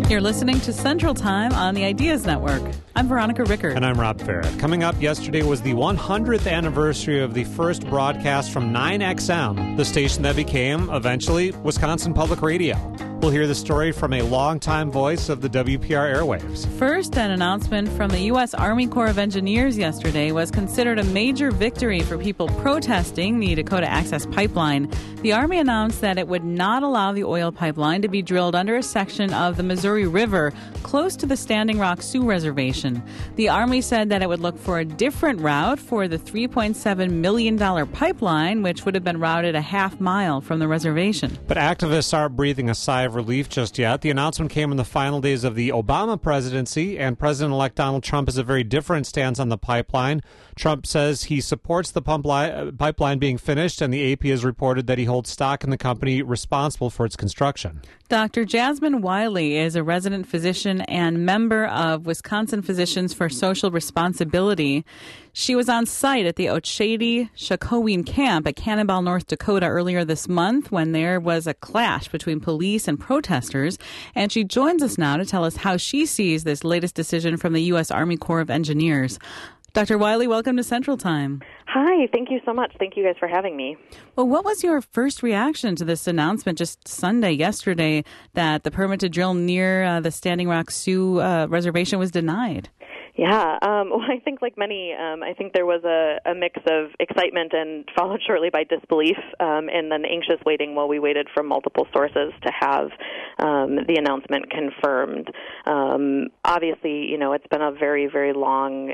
You're listening to Central Time on the Ideas Network. I'm Veronica Rickard. And I'm Rob Farrett. Coming up, yesterday was the 100th anniversary of the first broadcast from 9XM, the station that became, eventually, Wisconsin Public Radio. We'll hear the story from a longtime voice of the WPR airwaves. First, an announcement from the U.S. Army Corps of Engineers yesterday was considered a major victory for people protesting the Dakota Access Pipeline. The Army announced that it would not allow the oil pipeline to be drilled under a section of the Missouri River close to the Standing Rock Sioux Reservation. The Army said that it would look for a different route for the $3.7 million pipeline, which would have been routed a half mile from the reservation. But activists aren't breathing a sigh of relief just yet. The announcement came in the final days of the Obama presidency, and President-elect Donald Trump has a very different stance on the pipeline. Trump says he supports the pipeline being finished, and the AP has reported that he holds stock in the company responsible for its construction. Dr. Jasmine Wiley is a resident physician and member of Wisconsin Physicians for Social Responsibility. She was on site at the Otchady-Shakoween camp at Cannonball, North Dakota earlier this month when there was a clash between police and protesters. And she joins us now to tell us how she sees this latest decision from the U.S. Army Corps of Engineers. Dr. Wiley, welcome to Central Time. Hi, thank you so much. Thank you guys for having me. Well, what was your first reaction to this announcement just yesterday, that the permit to drill near the Standing Rock Sioux Reservation was denied? Yeah, well, I think like many, I think there was a mix of excitement and followed shortly by disbelief, and then anxious waiting while we waited from multiple sources to have the announcement confirmed. Obviously, it's been a very, very long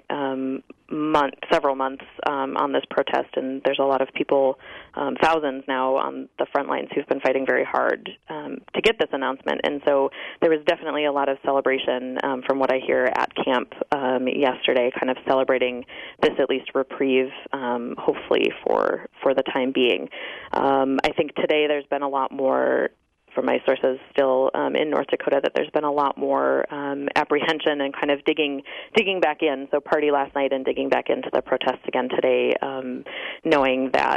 several months on this protest, and there's a lot of people, thousands now on the front lines who've been fighting very hard to get this announcement. And so there was definitely a lot of celebration from what I hear at camp yesterday, kind of celebrating this at least reprieve, hopefully for the time being. I think today there's been a lot more, from my sources still in North Dakota, that there's been a lot more apprehension and kind of digging back in. So party last night and digging back into the protests again today, knowing that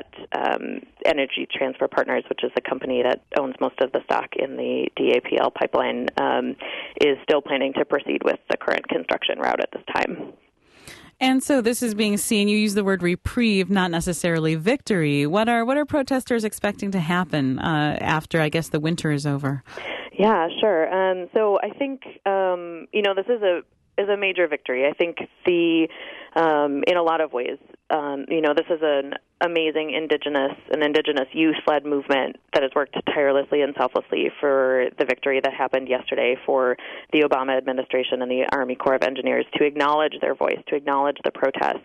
Energy Transfer Partners, which is the company that owns most of the stock in the DAPL pipeline, is still planning to proceed with the current construction route at this time. And so this is being seen, you use the word reprieve, not necessarily victory. What are protesters expecting to happen after, I guess, the winter is over? Yeah, sure. So I think, this is a major victory. I think in a lot of ways, this is an amazing indigenous youth-led movement that has worked tirelessly and selflessly for the victory that happened yesterday for the Obama administration and the Army Corps of Engineers to acknowledge their voice, to acknowledge the protest,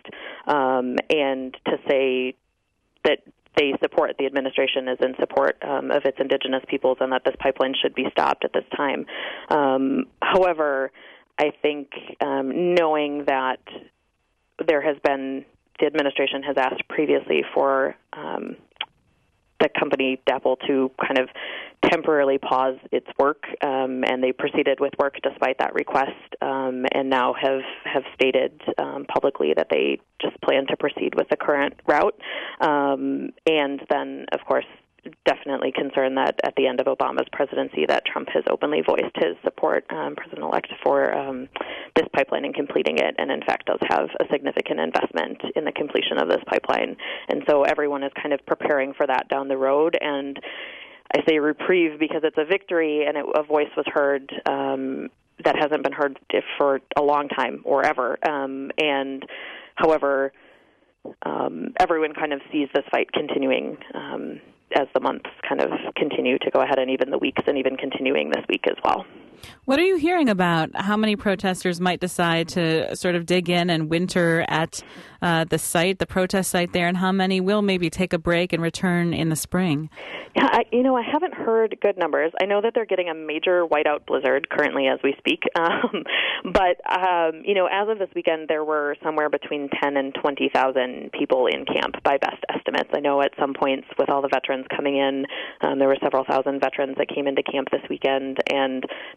and to say that they support, the administration is in support of its indigenous peoples and that this pipeline should be stopped at this time. However, I think knowing that the administration has asked previously for the company DAPL to kind of temporarily pause its work, and they proceeded with work despite that request, and now have stated publicly that they just plan to proceed with the current route. And then, of course, definitely concerned that at the end of Obama's presidency that Trump has openly voiced his support, President-elect, for this pipeline and completing it, and in fact does have a significant investment in the completion of this pipeline. And so everyone is kind of preparing for that down the road. And I say reprieve because it's a victory, and a voice was heard that hasn't been heard for a long time or ever. And however, everyone kind of sees this fight continuing as the months kind of continue to go ahead, and even the weeks, and even continuing this week as well. What are you hearing about how many protesters might decide to sort of dig in and winter at the protest site there, and how many will maybe take a break and return in the spring? Yeah, I haven't heard good numbers. I know that they're getting a major whiteout blizzard currently as we speak. But as of this weekend, there were somewhere between 10 and 20,000 people in camp by best estimates. I know at some points with all the veterans coming in, there were several thousand veterans that came into camp this weekend, and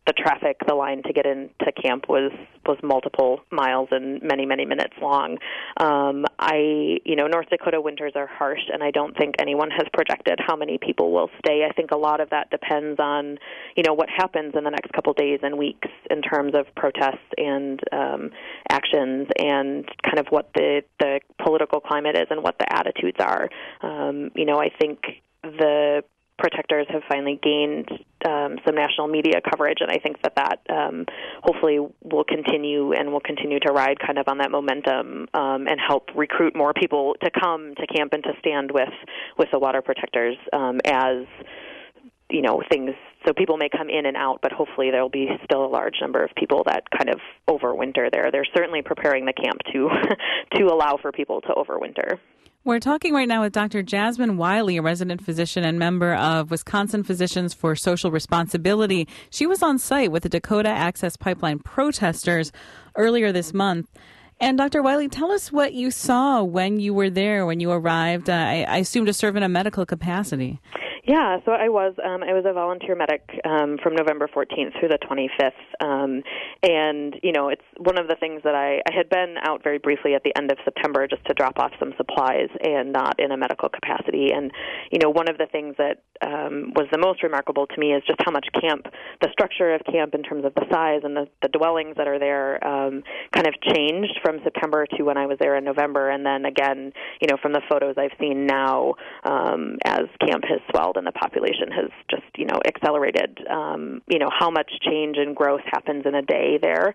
the traffic, the line to get into camp was multiple miles and many, many minutes long. North Dakota winters are harsh, and I don't think anyone has projected how many people will stay. I think a lot of that depends on, what happens in the next couple days and weeks in terms of protests and actions and kind of what the political climate is and what the attitudes are. I think the protectors have finally gained some national media coverage, and I think that hopefully will continue to ride kind of on that momentum and help recruit more people to come to camp and to stand with the water protectors as things. So people may come in and out, but hopefully there will be still a large number of people that kind of overwinter there. They're certainly preparing the camp to allow for people to overwinter. We're talking right now with Dr. Jasmine Wiley, a resident physician and member of Wisconsin Physicians for Social Responsibility. She was on site with the Dakota Access Pipeline protesters earlier this month. And Dr. Wiley, tell us what you saw when you were there, when you arrived, I assume to serve in a medical capacity. Yeah, so I was a volunteer medic from November 14th through the 25th, and it's one of the things that I had been out very briefly at the end of September just to drop off some supplies and not in a medical capacity. And one of the things that was the most remarkable to me is just how much the structure of camp in terms of the size and the dwellings that are there kind of changed from September to when I was there in November, and then again, from the photos I've seen now as camp has swelled and the population has just, accelerated, how much change and growth happens in a day there.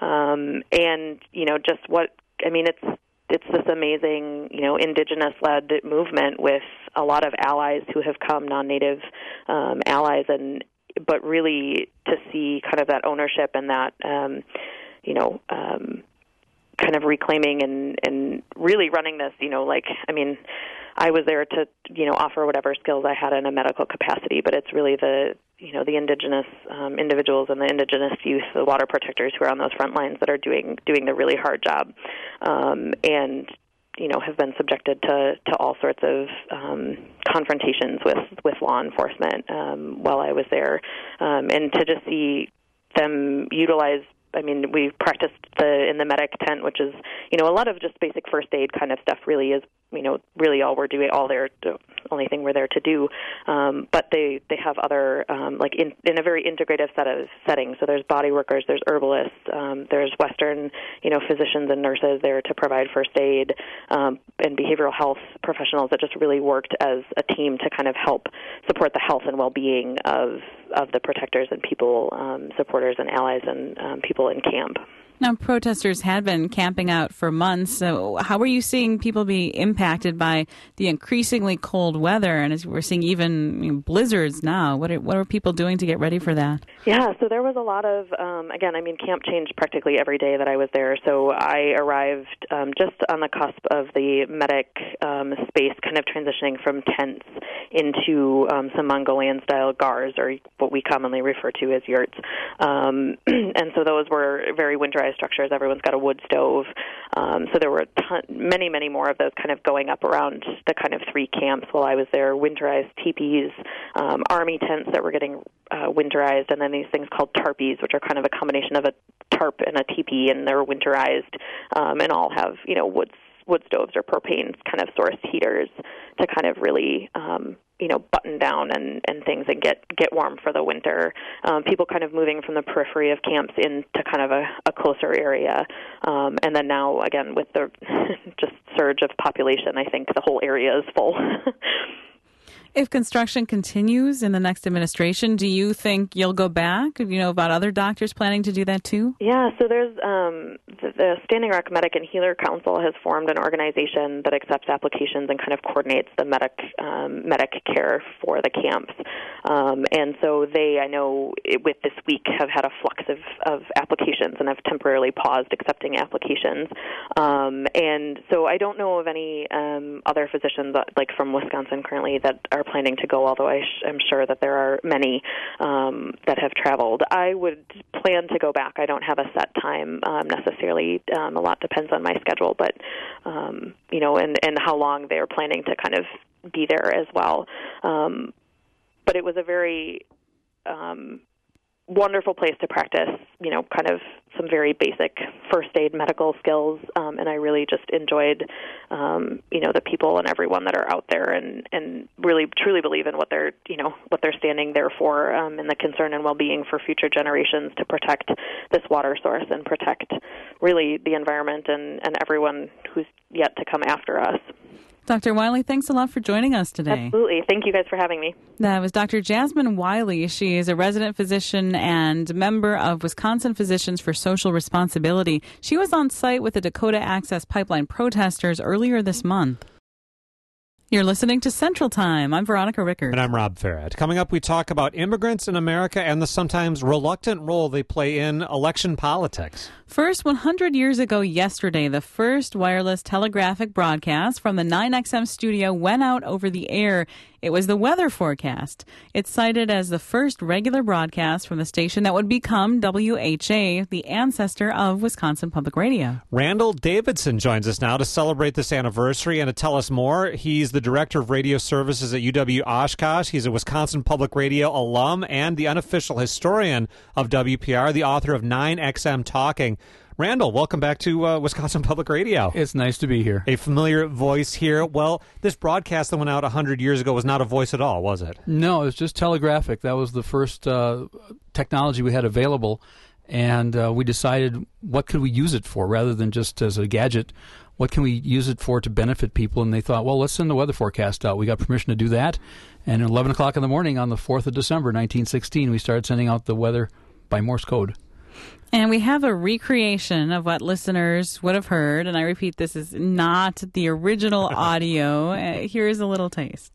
It's this amazing, indigenous-led movement with a lot of allies who have come, non-native allies, but really to see kind of that ownership and that, kind of reclaiming and really running this, I was there to, offer whatever skills I had in a medical capacity, but it's really the indigenous individuals and the indigenous youth, the water protectors who are on those front lines that are doing the really hard job, and have been subjected to all sorts of confrontations with law enforcement while I was there, and to just see them utilize. We practiced in the medic tent, which is, a lot of just basic first aid kind of stuff really is, really all we're doing, the only thing we're there to do. But they have other, in a very integrative settings. So there's body workers, there's herbalists, there's Western, physicians and nurses there to provide first aid, and behavioral health professionals that just really worked as a team to kind of help support the health and well-being of the protectors and people, supporters and allies and people in camp. Now, protesters had been camping out for months. So how are you seeing people be impacted by the increasingly cold weather? And as we're seeing even blizzards now, what are people doing to get ready for that? Yeah, so there was a lot of, camp changed practically every day that I was there. So I arrived just on the cusp of the medic space, kind of transitioning from tents into some Mongolian-style gars, or what we commonly refer to as yurts. And so those were very winterized structures. Everyone's got a wood stove. So there were many, many more of those kind of going up around the kind of three camps while I was there. Winterized teepees, army tents that were getting winterized, and then these things called tarpies, which are kind of a combination of a tarp and a teepee, and they're winterized and all have, wood stoves or propane kind of source heaters to kind of really button down and things and get warm for the winter. People kind of moving from the periphery of camps into kind of a closer area. And then now, again, with the just surge of population, I think the whole area is full. If construction continues in the next administration, do you think you'll go back? Do you know about other doctors planning to do that too? Yeah, so there's the Standing Rock Medic and Healer Council has formed an organization that accepts applications and kind of coordinates the medic care for the camps. And so they, I know, with this week have had a flux of applications and have temporarily paused accepting applications. And so I don't know of any other physicians like from Wisconsin currently that are planning to go, although I am sure that there are many that have traveled. I would plan to go back. I don't have a set time necessarily. A lot depends on my schedule, but and how long they're planning to kind of be there as well. But it was a very wonderful place to practice, kind of some very basic first aid medical skills. And I really just enjoyed, the people and everyone that are out there and really truly believe in what they're standing there for, and the concern and well-being for future generations to protect this water source and protect really the environment and everyone who's yet to come after us. Dr. Wiley, thanks a lot for joining us today. Absolutely. Thank you guys for having me. That was Dr. Jasmine Wiley. She is a resident physician and member of Wisconsin Physicians for Social Responsibility. She was on site with the Dakota Access Pipeline protesters earlier this month. You're listening to Central Time. I'm Veronica Rickard. And I'm Rob Farad. Coming up, we talk about immigrants in America and the sometimes reluctant role they play in election politics. First, 100 years ago yesterday, the first wireless telegraphic broadcast from the 9XM studio went out over the air. It was the weather forecast. It's cited as the first regular broadcast from the station that would become WHA, the ancestor of Wisconsin Public Radio. Randall Davidson joins us now to celebrate this anniversary and to tell us more. He's the director of radio services at UW Oshkosh. He's a Wisconsin Public Radio alum and the unofficial historian of WPR, the author of 9XM Talking. Randall, welcome back to Wisconsin Public Radio. It's nice to be here. A familiar voice here. Well, this broadcast that went out 100 years ago was not a voice at all, was it? No, it was just telegraphic. That was the first technology we had available, and we decided what could we use it for rather than just as a gadget. What can we use it for to benefit people? And they thought, well, let's send the weather forecast out. We got permission to do that, and at 11 o'clock in the morning on the 4th of December, 1916, we started sending out the weather by Morse code. And we have a recreation of what listeners would have heard. And I repeat, this is not the original audio. Here's a little taste.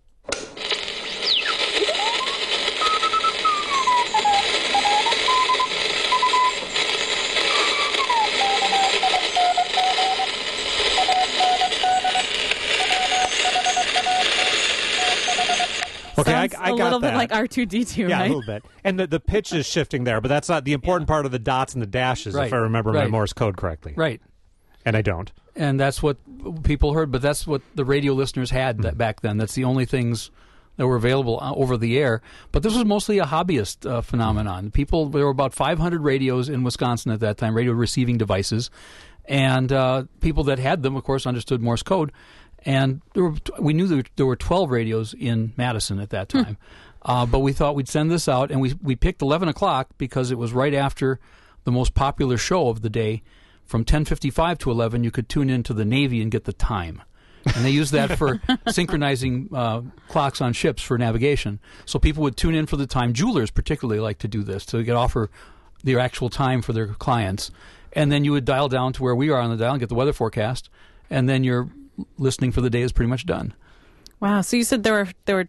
Okay, I a got little that. bit like R2-D2, yeah, right? a little bit. And the pitch is shifting there, but that's not the important part of the dots and the dashes, Right. if I remember my Morse code correctly. Right. And I don't. And that's what people heard, but that's what the radio listeners had back then. That's the only things that were available over the air. But this was mostly a hobbyist phenomenon. There were about 500 radios in Wisconsin at that time, radio receiving devices. And people that had them, of course, understood Morse code. And we knew there were 12 radios in Madison at that time. But we thought we'd send this out, and we picked 11 o'clock because it was right after the most popular show of the day. From 10:55 to 11, you could tune into the Navy and get the time. And they used that for synchronizing clocks on ships for navigation. So people would tune in for the time. Jewelers particularly like to do this, to offer their actual time for their clients. And then you would dial down to where we are on the dial and get the weather forecast, and then your listening for the day is pretty much done. Wow. So you said there were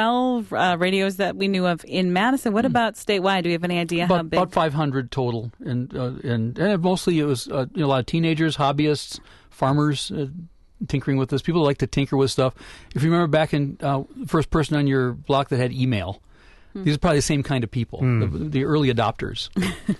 12 radios that we knew of in Madison. What about statewide? Do we have any idea how big? About 500 total, and mostly it was a lot of teenagers, hobbyists, farmers tinkering with this. People like to tinker with stuff. If you remember back in the first person on your block that had email, these are probably the same kind of people, the early adopters.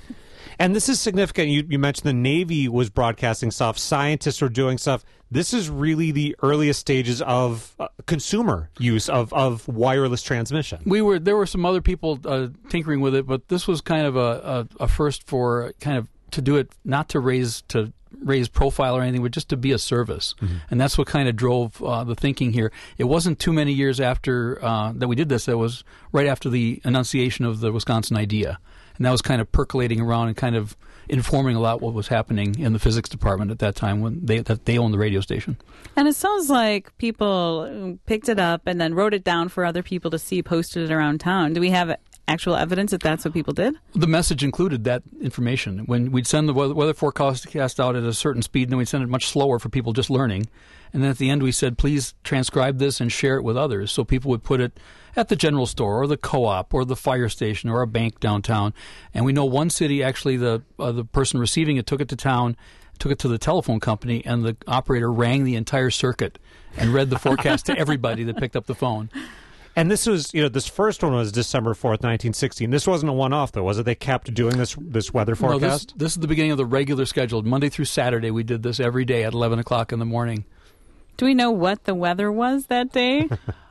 And this is significant. You mentioned the Navy was broadcasting stuff. Scientists were doing stuff. This is really the earliest stages of consumer use of wireless transmission. There were some other people tinkering with it, but this was kind of a first for kind of to do it, not to raise profile or anything, but just to be a service. Mm-hmm. And that's what kind of drove the thinking here. It wasn't too many years after that we did this. It was right after the enunciation of the Wisconsin idea. And that was kind of percolating around and kind of informing a lot what was happening in the physics department at that time when they owned the radio station. And it sounds like people picked it up and then wrote it down for other people to see, posted it around town. Do we have actual evidence that that's what people did? The message included that information. When we'd send the weather forecast out at a certain speed, and then we'd send it much slower for people just learning. And then at the end we said, please transcribe this and share it with others. So people would put it at the general store or the co-op or the fire station or a bank downtown. And we know one city, actually, the person receiving it took it to town, took it to the telephone company, and the operator rang the entire circuit and read the forecast to everybody that picked up the phone. And this was, this first one was December 4th, 1916. This wasn't a one-off, though, was it? They kept doing this weather forecast? No, this is the beginning of the regular schedule. Monday through Saturday, we did this every day at 11 o'clock in the morning. Do we know what the weather was that day?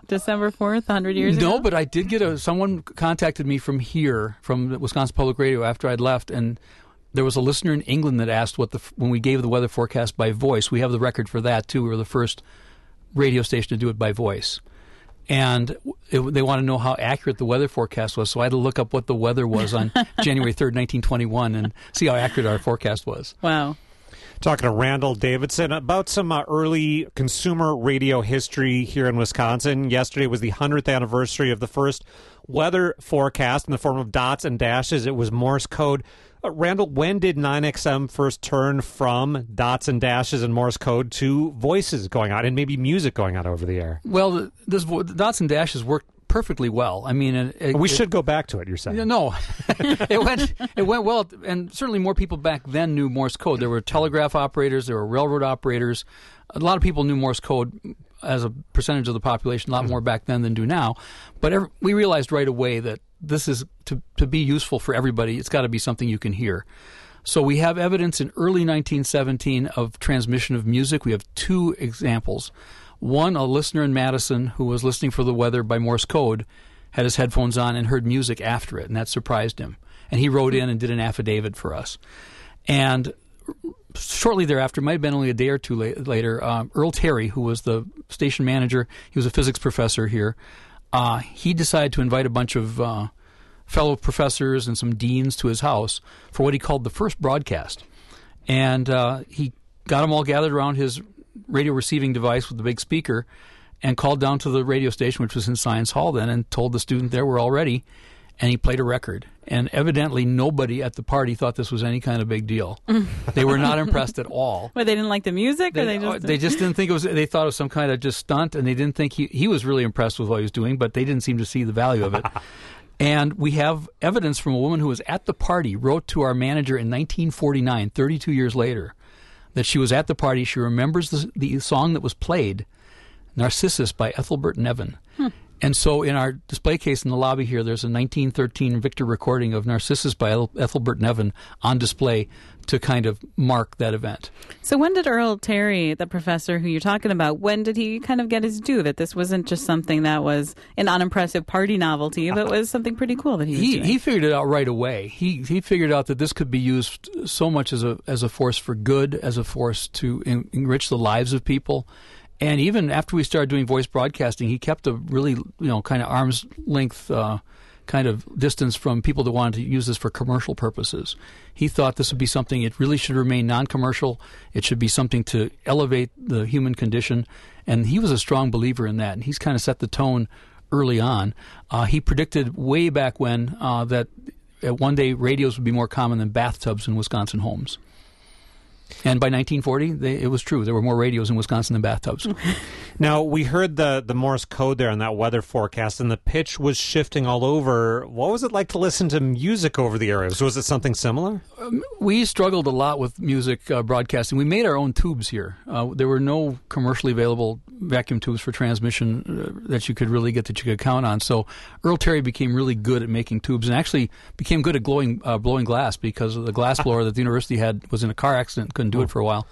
December 4th, 100 years ago? No, but I did get someone contacted me from here, from Wisconsin Public Radio, after I'd left, and there was a listener in England that asked when we gave the weather forecast by voice. We have the record for that, too. We were the first radio station to do it by voice. And they want to know how accurate the weather forecast was, so I had to look up what the weather was on January 3rd, 1921, and see how accurate our forecast was. Wow. Talking to Randall Davidson about some early consumer radio history here in Wisconsin. Yesterday was the 100th anniversary of the first weather forecast in the form of dots and dashes. It was Morse code. Randall, when did 9XM first turn from dots and dashes and Morse code to voices going out and maybe music going out over the air? Well, the dots and dashes worked perfectly well. I mean, we should go back to it, you're saying? No, it went well, and certainly more people back then knew Morse code. There were telegraph operators, there were railroad operators. A lot of people knew Morse code as a percentage of the population, a lot more back then than do now. But we realized right away that this is to be useful for everybody. It's got to be something you can hear. So we have evidence in early 1917 of transmission of music. We have two examples. One, a listener in Madison who was listening for the weather by Morse code had his headphones on and heard music after it, and that surprised him. And he wrote in and did an affidavit for us. And shortly thereafter, might have been only a day or two later, Earl Terry, who was the station manager, he was a physics professor here, he decided to invite a bunch of fellow professors and some deans to his house for what he called the first broadcast. And he got them all gathered around his radio receiving device with the big speaker and called down to the radio station, which was in Science Hall then, and told the student there we're all ready. And he played a record. And evidently nobody at the party thought this was any kind of big deal. They were not impressed at all. But they didn't like the music? They just didn't think it was, they thought it was some kind of just stunt, and they didn't think he was really impressed with what he was doing, but they didn't seem to see the value of it. And we have evidence from a woman who was at the party, wrote to our manager in 1949, 32 years later, that she was at the party. She remembers the song that was played, Narcissus by Ethelbert Nevin. And so in our display case in the lobby here, there's a 1913 Victor recording of Narcissus by Ethelbert Nevin on display to kind of mark that event. So when did Earl Terry, the professor who you're talking about, when did he kind of get his due, that this wasn't just something that was an unimpressive party novelty, but was something pretty cool that he was doing? He figured it out right away. He figured out that this could be used so much as a force for good, as a force to enrich the lives of people. And even after we started doing voice broadcasting, he kept a really, kind of arm's length kind of distance from people that wanted to use this for commercial purposes. He thought this would be something, it really should remain non-commercial. It should be something to elevate the human condition. And he was a strong believer in that. And he's kind of set the tone early on. He predicted way back when that one day radios would be more common than bathtubs in Wisconsin homes. And by 1940, it was true. There were more radios in Wisconsin than bathtubs. Now, we heard the Morse code there on that weather forecast, and the pitch was shifting all over. What was it like to listen to music over the airwaves? Was it something similar? We struggled a lot with music broadcasting. We made our own tubes here. There were no commercially available vacuum tubes for transmission that you could really get, that you could count on. So Earl Terry became really good at making tubes, and actually became good at blowing glass, because the glass blower that the university had was in a car accident, couldn't do it for a while.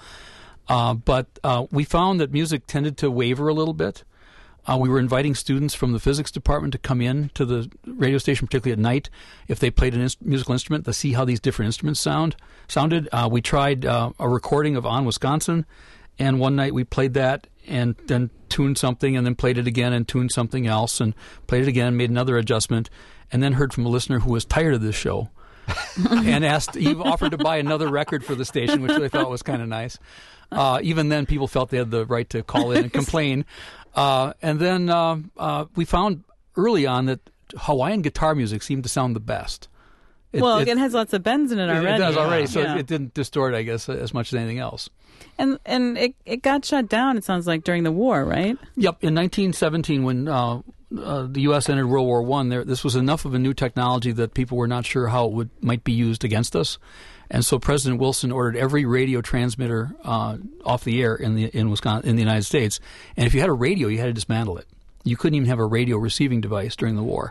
But we found that music tended to waver a little bit. We were inviting students from the physics department to come in to the radio station, particularly at night, if they played a musical instrument, to see how these different instruments sounded. We tried a recording of On Wisconsin, and one night we played that and then tuned something, and then played it again and tuned something else, and played it again, made another adjustment, and then heard from a listener who was tired of this show. And he offered to buy another record for the station, which they thought was kind of nice. Even then, people felt they had the right to call in and complain. And then we found early on that Hawaiian guitar music seemed to sound the best. It has lots of bends in it already. It does already, so it didn't distort, I guess, as much as anything else. And it got shut down, it sounds like, during the war, right? Yep. In 1917, when the U.S. entered World War I, this was enough of a new technology that people were not sure how it might be used against us. And so President Wilson ordered every radio transmitter off the air in Wisconsin, in the United States. And if you had a radio, you had to dismantle it. You couldn't even have a radio receiving device during the war.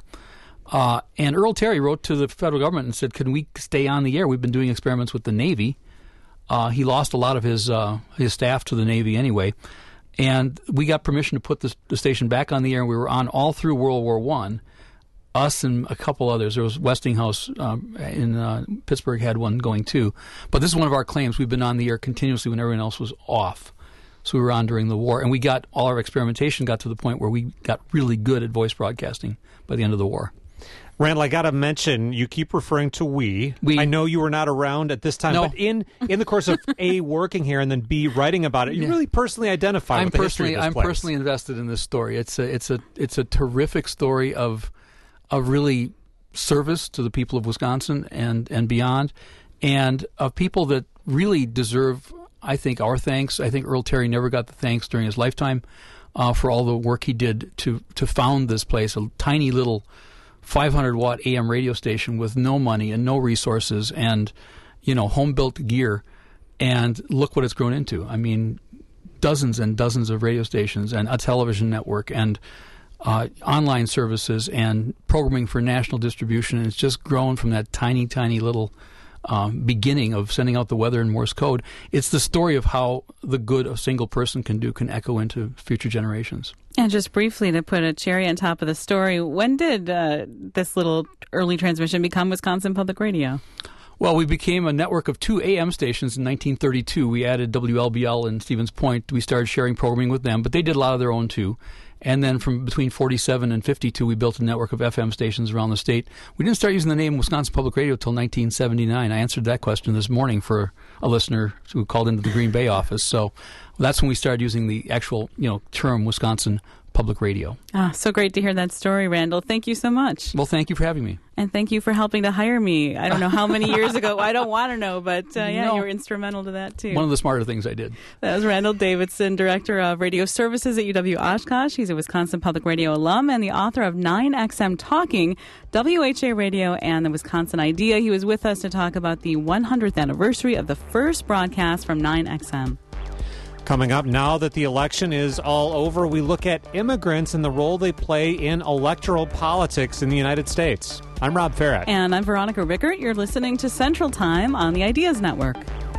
And Earl Terry wrote to the federal government and said, "Can we stay on the air? We've been doing experiments with the Navy." He lost a lot of his staff to the Navy anyway. And we got permission to put the station back on the air, and we were on all through World War I. Us and a couple others. There was Westinghouse in Pittsburgh had one going too. But this is one of our claims. We've been on the air continuously when everyone else was off. So we were on during the war. And we got all our experimentation got to the point where we got really good at voice broadcasting by the end of the war. Randall, I got to mention, you keep referring to we. I know you were not around at this time, but in the course of A, working here, and then B, writing about it, you really personally identify with the history of this place. I'm personally invested in this story. It's a terrific story of really service to the people of Wisconsin and beyond, and of people that really deserve, I think, our thanks. I think Earl Terry never got the thanks during his lifetime for all the work he did to found this place, a tiny little 500-watt AM radio station with no money and no resources and, home-built gear. And look what it's grown into. I mean, dozens and dozens of radio stations and a television network and online services and programming for national distribution. And it's just grown from that tiny, tiny little beginning of sending out the weather in Morse code. It's the story of how the good a single person can do can echo into future generations. And just briefly, to put a cherry on top of the story, when did this little early transmission become Wisconsin Public Radio? Well, we became a network of 2 AM stations in 1932. We added WLBL in Stevens Point. We started sharing programming with them, but they did a lot of their own too. And then from between 47 and 52, we built a network of FM stations around the state. We didn't start using the name Wisconsin Public Radio until 1979. I answered that question this morning for a listener who called into the Green Bay office. So that's when we started using the actual, term Wisconsin Public Radio. So great to hear that story, Randall. Thank you so much. Well, thank you for having me. And thank you for helping to hire me. I don't know how many years ago. I don't want to know, but you were instrumental to that, too. One of the smarter things I did. That was Randall Davidson, Director of Radio Services at UW-Oshkosh. He's a Wisconsin Public Radio alum and the author of 9XM Talking, WHA Radio, and the Wisconsin Idea. He was with us to talk about the 100th anniversary of the first broadcast from 9XM. Coming up, now that the election is all over, we look at immigrants and the role they play in electoral politics in the United States. I'm Rob Farrett. And I'm Veronica Rickert. You're listening to Central Time on the Ideas Network.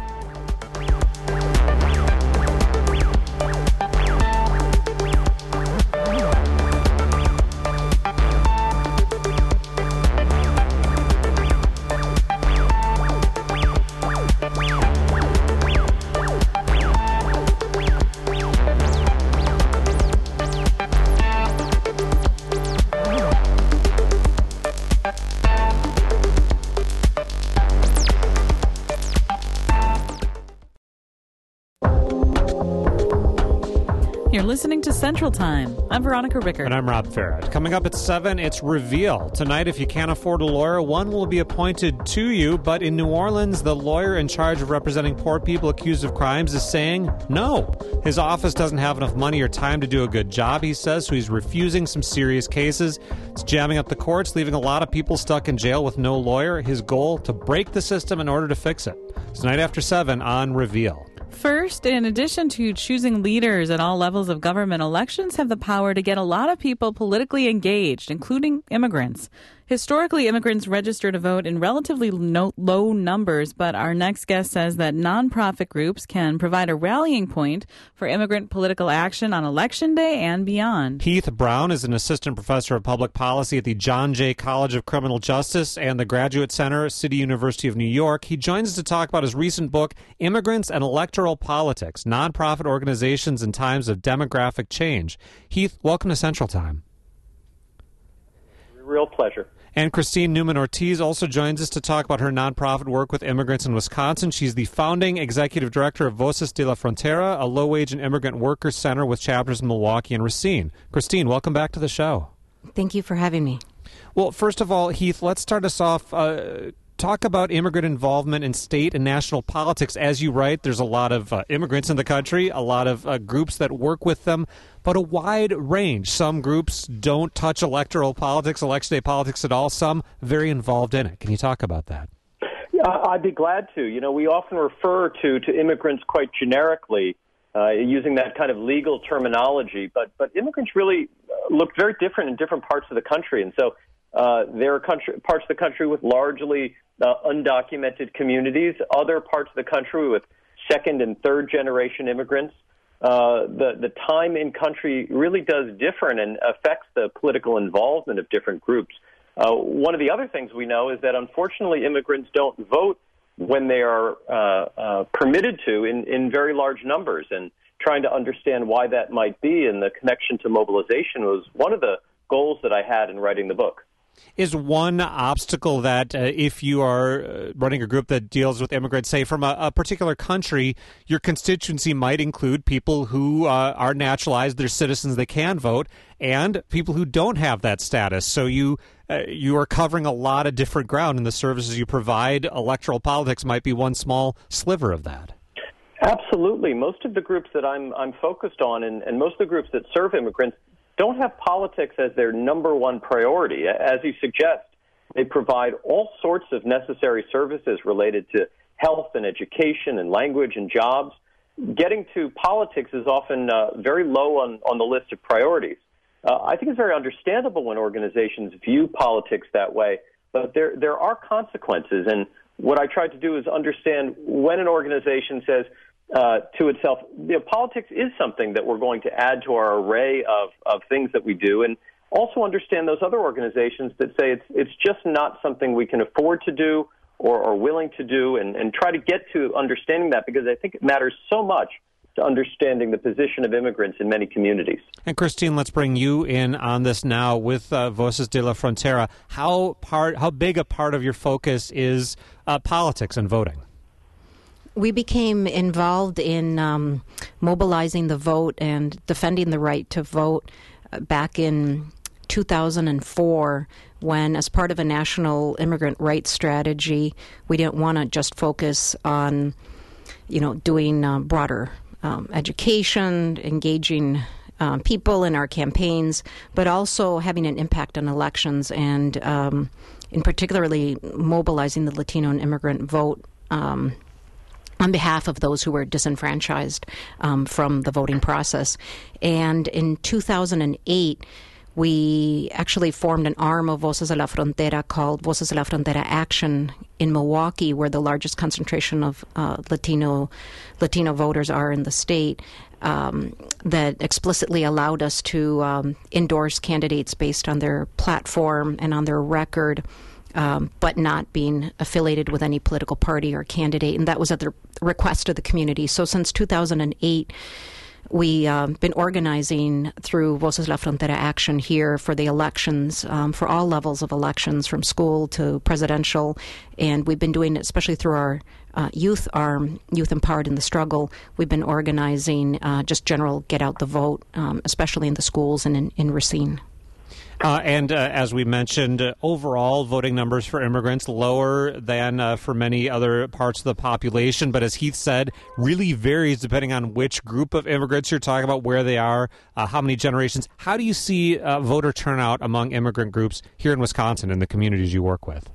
You're listening to Central Time. I'm Veronica Rickert. And I'm Rob Farrett. Coming up at 7, it's Reveal. Tonight, if you can't afford a lawyer, one will be appointed to you. But in New Orleans, the lawyer in charge of representing poor people accused of crimes is saying no. His office doesn't have enough money or time to do a good job, he says, so he's refusing some serious cases. It's jamming up the courts, leaving a lot of people stuck in jail with no lawyer. His goal, to break the system in order to fix it. Tonight after 7 on Reveal. First, in addition to choosing leaders at all levels of government, elections have the power to get a lot of people politically engaged, including immigrants. Historically, immigrants register to vote in relatively low numbers, but our next guest says that nonprofit groups can provide a rallying point for immigrant political action on Election Day and beyond. Heath Brown is an assistant professor of public policy at the John Jay College of Criminal Justice and the Graduate Center, City University of New York. He joins us to talk about his recent book, Immigrants and Electoral Politics, Nonprofit Organizations in Times of Demographic Change. Heath, welcome to Central Time. Real pleasure. And Christine Newman-Ortiz also joins us to talk about her nonprofit work with immigrants in Wisconsin. She's the founding executive director of Voces de la Frontera, a low-wage and immigrant workers center with chapters in Milwaukee and Racine. Christine, welcome back to the show. Thank you for having me. Well, first of all, Heath, let's start us off. Talk about immigrant involvement in state and national politics. As you write, there's a lot of immigrants in the country, a lot of groups that work with them, but a wide range. Some groups don't touch electoral politics, election day politics at all. Some very involved in it. Can you talk about that? Yeah, I'd be glad to. You know, we often refer to immigrants quite generically, using that kind of legal terminology, but immigrants really look very different in different parts of the country. And so there are parts of the country with largely undocumented communities, other parts of the country with second and third generation immigrants. the time in country really does differ and affects the political involvement of different groups. One of the other things we know is that, unfortunately, immigrants don't vote when they are permitted to in very large numbers. And trying to understand why that might be and the connection to mobilization was one of the goals that I had in writing the book. Is one obstacle that if you are running a group that deals with immigrants, say from a particular country, your constituency might include people who are naturalized, they're citizens, they can vote, and people who don't have that status. So you are covering a lot of different ground, and the services you provide, electoral politics might be one small sliver of that. Absolutely. Most of the groups that I'm focused on, and most of the groups that serve immigrants, don't have politics as their number one priority. As you suggest, they provide all sorts of necessary services related to health and education and language and jobs. Getting to politics is often very low on the list of priorities. I think it's very understandable when organizations view politics that way, but there are consequences. And what I tried to do is understand when an organization says to itself, politics is something that we're going to add to our array of things that we do, and also understand those other organizations that say it's just not something we can afford to do or are willing to do, and try to get to understanding that, because I think it matters so much to understanding the position of immigrants in many communities. And Christine, let's bring you in on this now with Voces de la Frontera. How big a part of your focus is politics and voting? We became involved in mobilizing the vote and defending the right to vote back in 2004, when, as part of a national immigrant rights strategy, we didn't want to just focus on, doing broader education, engaging people in our campaigns, but also having an impact on elections, and in particularly mobilizing the Latino and immigrant vote on behalf of those who were disenfranchised from the voting process. And in 2008, we actually formed an arm of Voces de la Frontera called Voces de la Frontera Action in Milwaukee, where the largest concentration of Latino voters are in the state, that explicitly allowed us to endorse candidates based on their platform and on their record, but not being affiliated with any political party or candidate. And that was at the request of the community. So since 2008, we've been organizing through Voces de la Frontera Action here for the elections, for all levels of elections, from school to presidential. And we've been doing it, especially through our youth arm, Youth Empowered in the Struggle. We've been organizing just general get out the vote, especially in the schools and in Racine. And as we mentioned, overall voting numbers for immigrants lower than for many other parts of the population. But as Heath said, really varies depending on which group of immigrants you're talking about, where they are, how many generations. How do you see voter turnout among immigrant groups here in Wisconsin in the communities you work with?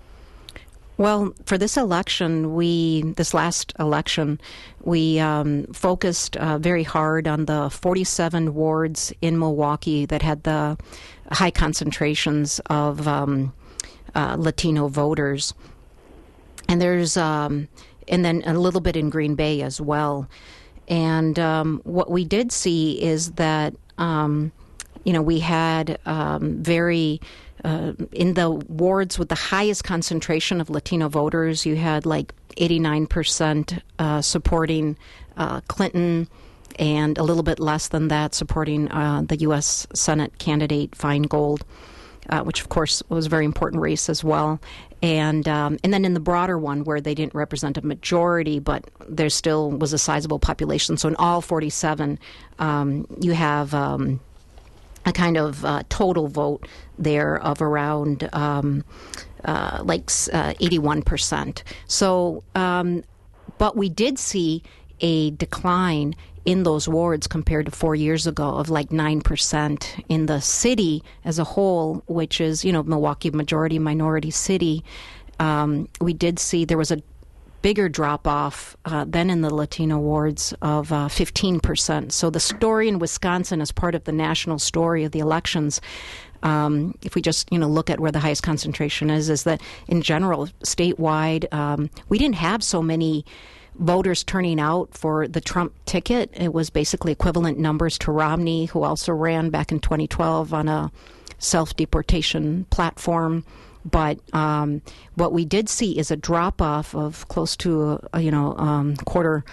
Well, for this election, this last election, we focused very hard on the 47 wards in Milwaukee that had the high concentrations of Latino voters, and there's and then a little bit in Green Bay as well. And what we did see is that we had very in the wards with the highest concentration of Latino voters, you had like 89% supporting Clinton, and a little bit less than that supporting the U.S. Senate candidate Feingold, which of course was a very important race as well. And then in the broader one, where they didn't represent a majority, but there still was a sizable population. So in all 47, you have a kind of total vote there of around 81%. So, but we did see a decline in those wards compared to 4 years ago of like 9%. In the city as a whole, which is, Milwaukee, majority minority city, we did see there was a bigger drop-off than in the Latino wards of 15%. So the story in Wisconsin is part of the national story of the elections. If we just look at where the highest concentration is that in general, statewide, we didn't have so many voters turning out for the Trump ticket. It was basically equivalent numbers to Romney, who also ran back in 2012 on a self-deportation platform. But what we did see is a drop-off of close to quarter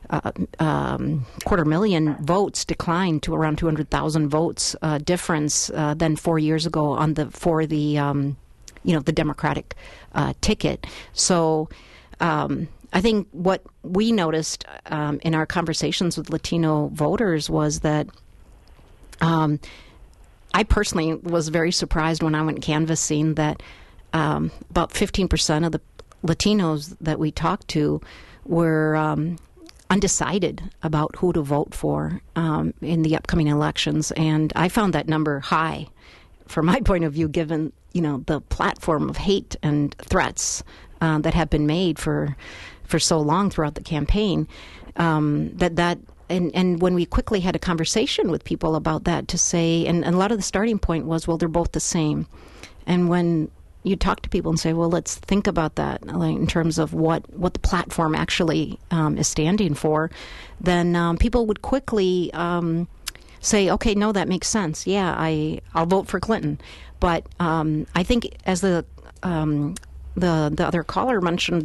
million votes, declined to around 200,000 votes difference than 4 years ago for the Democratic ticket. So I think what we noticed in our conversations with Latino voters was that I personally was very surprised when I went canvassing that about 15% of the Latinos that we talked to were undecided about who to vote for in the upcoming elections. And I found that number high from my point of view, given the platform of hate and threats that have been made for so long throughout the campaign. And when we quickly had a conversation with people about that, to say, and a lot of the starting point was, well, they're both the same. And when you talk to people and say, well, let's think about that, like, in terms of what the platform actually is standing for, then people would quickly say, okay, no, that makes sense. Yeah, I'll vote for Clinton. But I think, as the other caller mentioned,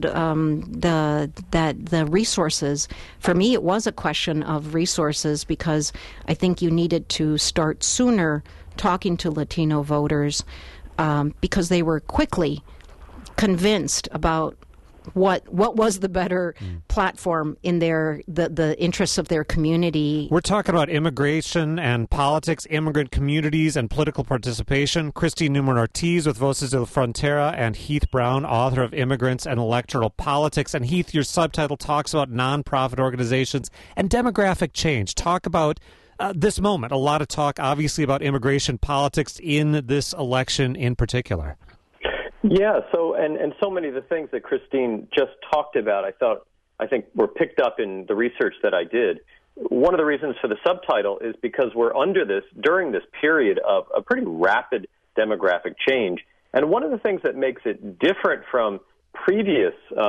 that the resources, for me, it was a question of resources, because I think you needed to start sooner talking to Latino voters, because they were quickly convinced about what was the better platform in the interests of their community. We're talking about immigration and politics, immigrant communities, and political participation. Christine Neumann-Ortiz with Voces de la Frontera, and Heath Brown, author of Immigrants and Electoral Politics. And Heath, your subtitle talks about nonprofit organizations and demographic change. Talk about this moment. A lot of talk, obviously, about immigration politics in this election in particular. Yeah, and so many of the things that Christine just talked about, I think were picked up in the research that I did. One of the reasons for the subtitle is because we're during this period of a pretty rapid demographic change. And one of the things that makes it different from previous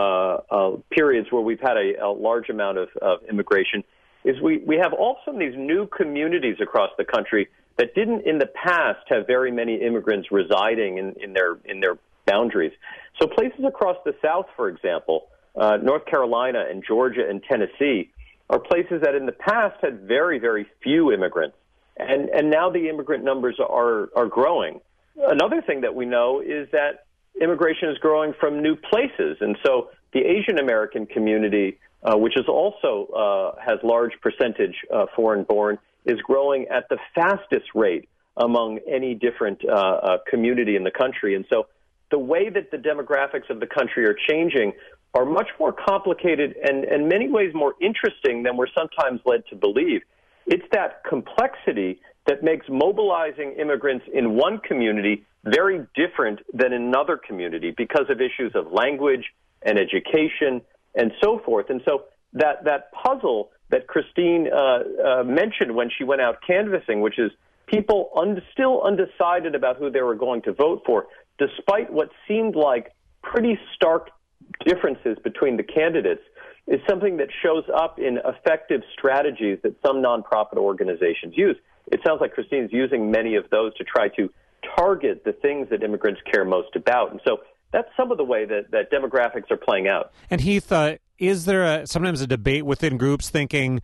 periods where we've had a large amount of immigration is we have also these new communities across the country that didn't in the past have very many immigrants residing in their boundaries. So places across the South, for example, North Carolina and Georgia and Tennessee, are places that in the past had very, very few immigrants. And now the immigrant numbers are growing. Another thing that we know is that immigration is growing from new places. And so the Asian American community, which is also has large percentage foreign-born, is growing at the fastest rate among any different community in the country. And so the way that the demographics of the country are changing are much more complicated and in many ways more interesting than we're sometimes led to believe. It's that complexity that makes mobilizing immigrants in one community very different than in another community because of issues of language and education and so forth. And so that puzzle that Christine mentioned when she went out canvassing, which is people still undecided about who they were going to vote for, despite what seemed like pretty stark differences between the candidates, is something that shows up in effective strategies that some nonprofit organizations use. It sounds like Christine's using many of those to try to target the things that immigrants care most about. And so that's some of the way that demographics are playing out. And Heath, is there sometimes a debate within groups thinking,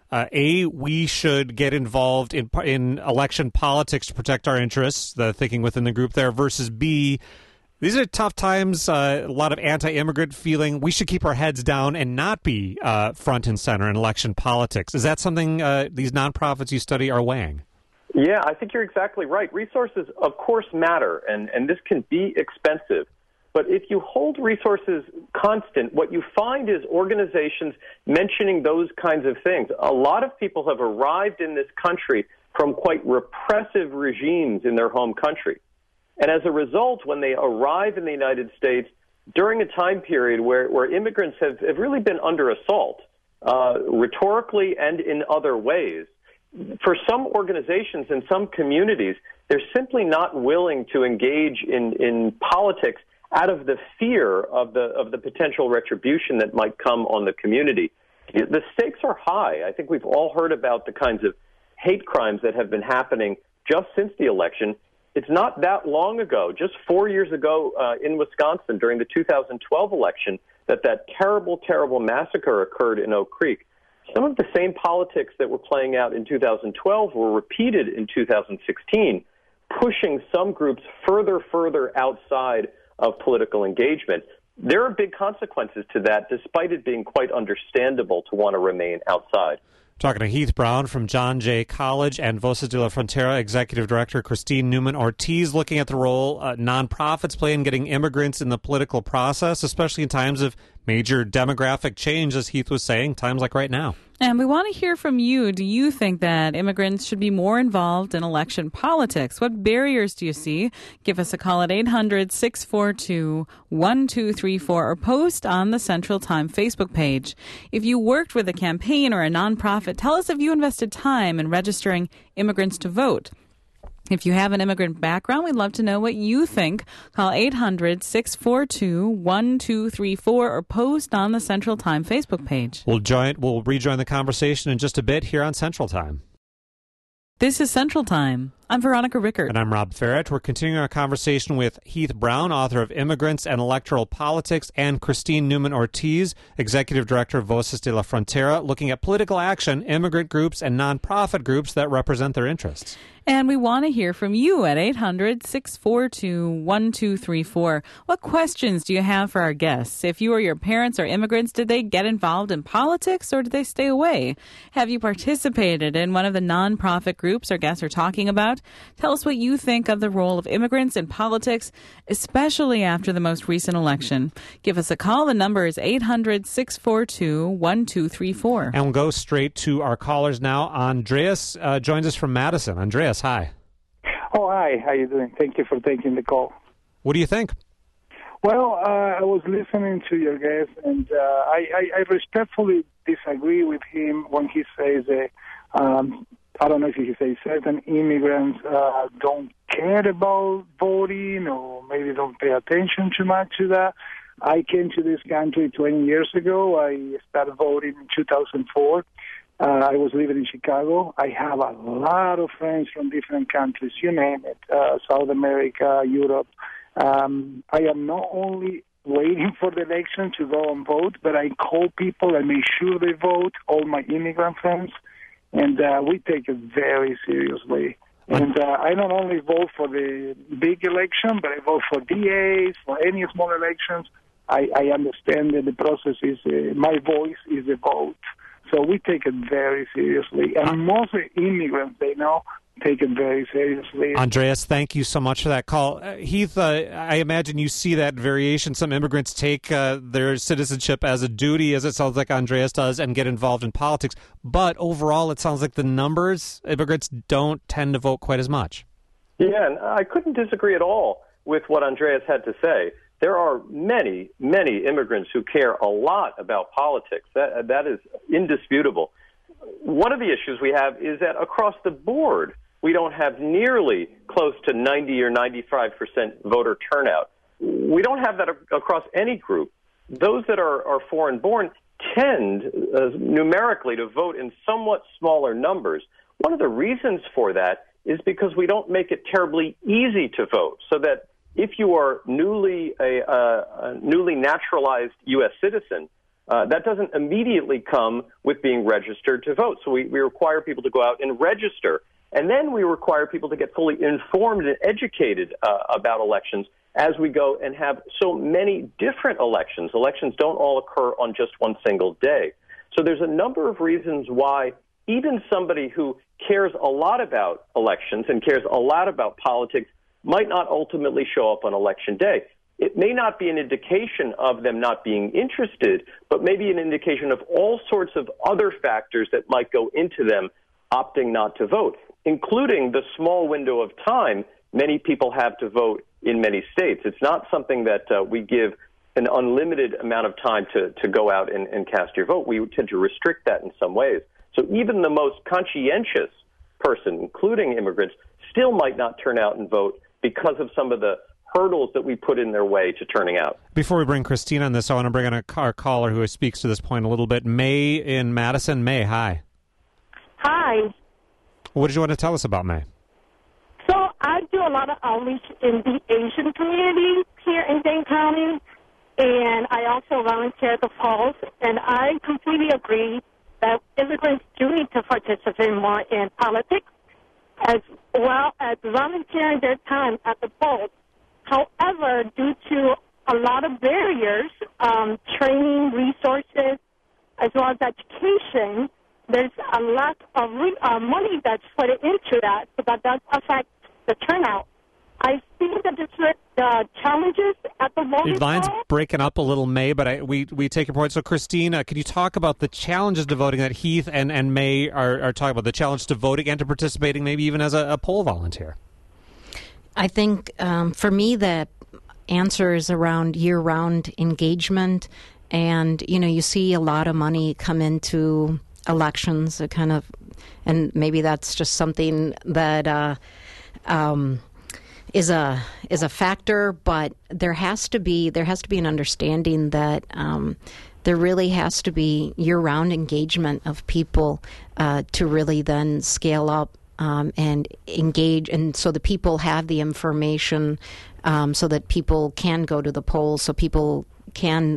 we should get involved in election politics to protect our interests, the thinking within the group there, versus B, these are tough times, a lot of anti-immigrant feeling, we should keep our heads down and not be front and center in election politics. Is that something these nonprofits you study are weighing? Yeah, I think you're exactly right. Resources, of course, matter, and this can be expensive. But if you hold resources constant, what you find is organizations mentioning those kinds of things. A lot of people have arrived in this country from quite repressive regimes in their home country. And as a result, when they arrive in the United States during a time period where immigrants have really been under assault, rhetorically and in other ways, for some organizations and some communities, they're simply not willing to engage in politics out of the fear of the potential retribution that might come on the community. The stakes are high. I think we've all heard about the kinds of hate crimes that have been happening just since the election. It's not that long ago, just 4 years ago in Wisconsin during the 2012 election, that terrible, terrible massacre occurred in Oak Creek. Some of the same politics that were playing out in 2012 were repeated in 2016, pushing some groups further outside of political engagement. There are big consequences to that, despite it being quite understandable to want to remain outside. Talking to Heath Brown from John Jay College and Voces de la Frontera Executive Director Christine Newman-Ortiz, looking at the role nonprofits play in getting immigrants in the political process, especially in times of major demographic change, as Heath was saying, times like right now. And we want to hear from you. Do you think that immigrants should be more involved in election politics? What barriers do you see? Give us a call at 800-642-1234 or post on the Central Time Facebook page. If you worked with a campaign or a nonprofit, tell us if you invested time in registering immigrants to vote. If you have an immigrant background, we'd love to know what you think. Call 800-642-1234 or post on the Central Time Facebook page. We'll rejoin the conversation in just a bit here on Central Time. This is Central Time. I'm Veronica Rickert. And I'm Rob Farrett. We're continuing our conversation with Heath Brown, author of Immigrants and Electoral Politics, and Christine Newman-Ortiz, Executive Director of Voces de la Frontera, looking at political action, immigrant groups, and nonprofit groups that represent their interests. And we want to hear from you at 800-642-1234. What questions do you have for our guests? If you or your parents are immigrants, did they get involved in politics or did they stay away? Have you participated in one of the nonprofit groups our guests are talking about? Tell us what you think of the role of immigrants in politics, especially after the most recent election. Give us a call. The number is 800-642-1234. And we'll go straight to our callers now. Andreas joins us from Madison. Andreas, hi. Oh, hi. How you doing? Thank you for taking the call. What do you think? Well, I was listening to your guest, and I respectfully disagree with him when he says I don't know if he says certain immigrants don't care about voting or maybe don't pay attention too much to that. I came to this country 20 years ago. I started voting in 2004. I was living in Chicago. I have a lot of friends from different countries, you name it, South America, Europe. I am not only waiting for the election to go and vote, but I call people and make sure they vote, all my immigrant friends, and we take it very seriously. And I not only vote for the big election, but I vote for DAs, for any small elections. I understand that the process is, my voice is a vote. So we take it very seriously. And most immigrants, they know, take it very seriously. Andreas, thank you so much for that call. Heath, I imagine you see that variation. Some immigrants take their citizenship as a duty, as it sounds like Andreas does, and get involved in politics. But overall, it sounds like the numbers, immigrants don't tend to vote quite as much. Yeah, and I couldn't disagree at all with what Andreas had to say. There are many, many immigrants who care a lot about politics. That is indisputable. One of the issues we have is that across the board, we don't have nearly close to 90 or 95% voter turnout. We don't have that across any group. Those that are foreign-born tend numerically to vote in somewhat smaller numbers. One of the reasons for that is because we don't make it terribly easy to vote, so that if you are a newly naturalized U.S. citizen, that doesn't immediately come with being registered to vote. So we require people to go out and register. And then we require people to get fully informed and educated about elections as we go and have so many different elections. Elections don't all occur on just one single day. So there's a number of reasons why even somebody who cares a lot about elections and cares a lot about politics might not ultimately show up on election day. It may not be an indication of them not being interested, but maybe an indication of all sorts of other factors that might go into them opting not to vote, including the small window of time many people have to vote in many states. It's not something that we give an unlimited amount of time to go out and cast your vote. We tend to restrict that in some ways. So even the most conscientious person, including immigrants, still might not turn out and vote because of some of the hurdles that we put in their way to turning out. Before we bring Christine on this, I want to bring on our caller who speaks to this point a little bit. May in Madison. May, hi. Hi. What did you want to tell us about May? So I do a lot of outreach in the Asian community here in Dane County, and I also volunteer at the polls, and I completely agree that immigrants do need to participate more in politics as well as volunteering their time at the polls. However, due to a lot of barriers, training, resources, as well as education, there's a lot of money that's put into that, so that does affect the turnout. I see the challenges at the voting. Your line's breaking up a little, May, but we take your point. So, Christine, can you talk about the challenges to voting that Heath and May are talking about, the challenge to voting and to participating, maybe even as a poll volunteer? I think for me the answer is around year-round engagement, and you see a lot of money come into elections, and maybe that's just something that is a factor, but there has to be an understanding that there really has to be year-round engagement of people to really then scale up and engage, and so the people have the information, so that people can go to the polls, so people can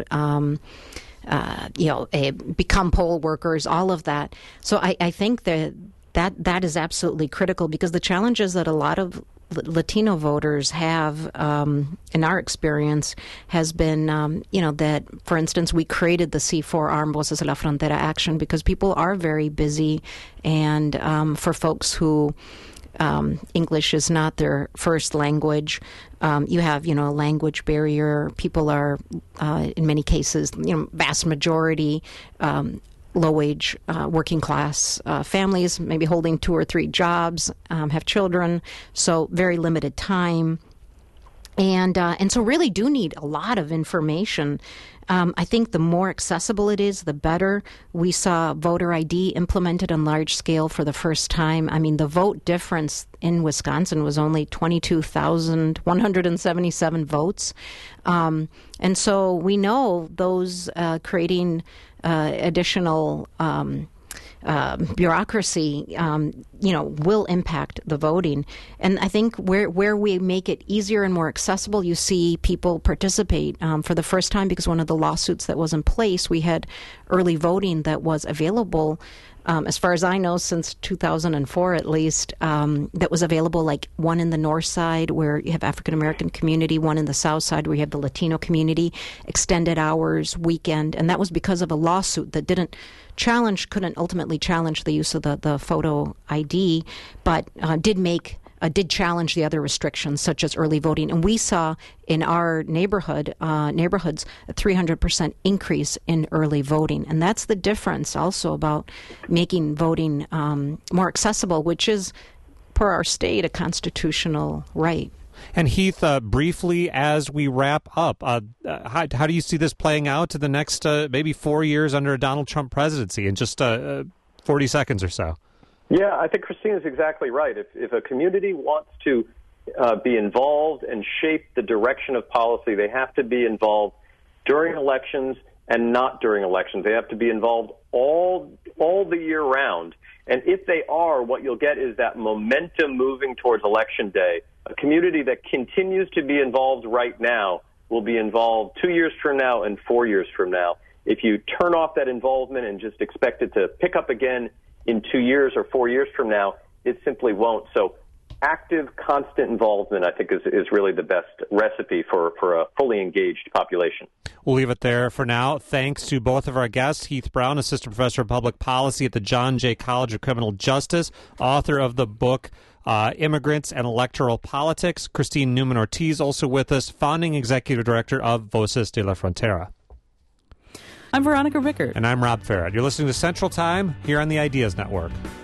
become poll workers, all of that. So I think that is absolutely critical, because the challenges that a lot of Latino voters have, in our experience, has been, that, for instance, we created the C4 Armed Voces de la Frontera action because people are very busy, and for folks who English is not their first language, you have, a language barrier. People are, in many cases, vast majority, low-wage, working-class families, maybe holding 2 or 3 jobs, have children, so very limited time, and so really do need a lot of information. I think the more accessible it is, the better. We saw voter ID implemented on large scale for the first time. I mean, the vote difference in Wisconsin was only 22,177 votes. And so we know those creating additional bureaucracy, will impact the voting. And I think where we make it easier and more accessible, you see people participate for the first time, because one of the lawsuits that was in place, we had early voting that was available, as far as I know, since 2004 at least, that was available, like one in the north side where you have African-American community, one in the south side where you have the Latino community, extended hours, weekend, and that was because of a lawsuit that couldn't ultimately challenge the use of the photo ID, but did challenge the other restrictions, such as early voting. And we saw in our neighborhoods a 300% increase in early voting. And that's the difference also about making voting more accessible, which is, per our state, a constitutional right. And Heath, briefly, as we wrap up, how do you see this playing out to the next maybe 4 years under a Donald Trump presidency, in just 40 seconds or so? Yeah, I think Christine is exactly right. If a community wants to be involved and shape the direction of policy, they have to be involved during elections and not during elections. They have to be involved all the year round. And if they are, what you'll get is that momentum moving towards Election Day. A community that continues to be involved right now will be involved 2 years from now and 4 years from now. If you turn off that involvement and just expect it to pick up again in 2 years or 4 years from now, it simply won't. So active, constant involvement, I think, is really the best recipe for a fully engaged population. We'll leave it there for now. Thanks to both of our guests, Heath Brown, Assistant Professor of Public Policy at the John Jay College of Criminal Justice, author of the book Immigrants and Electoral Politics. Christine Newman-Ortiz, also with us, founding executive director of Voces de la Frontera. I'm Veronica Rickert. And I'm Rob Farrett. You're listening to Central Time here on the Ideas Network.